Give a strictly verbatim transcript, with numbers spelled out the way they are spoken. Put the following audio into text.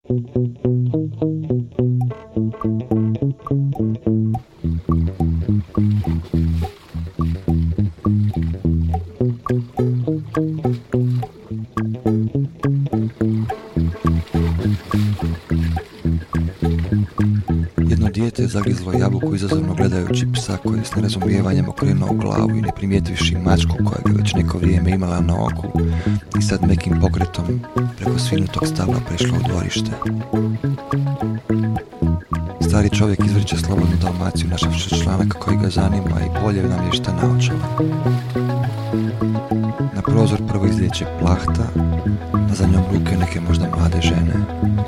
Jedno dijete je zagrizlo jabuku izazovno gledajući psa koji je s nerazumijevanjem okrenuo glavu i ne primijetivši mačku koja ga već neko vrijeme imala na oku i sad nekim pokretom preko svinutog stabla prešla u dvorište. Stari čovjek izvrće slobodnu Dalmaciju našavši članak koji ga zanima i bolje namješta naočala. Na prozor prvo izlijeće plahta, a za njom ruke neke možda mlade žene.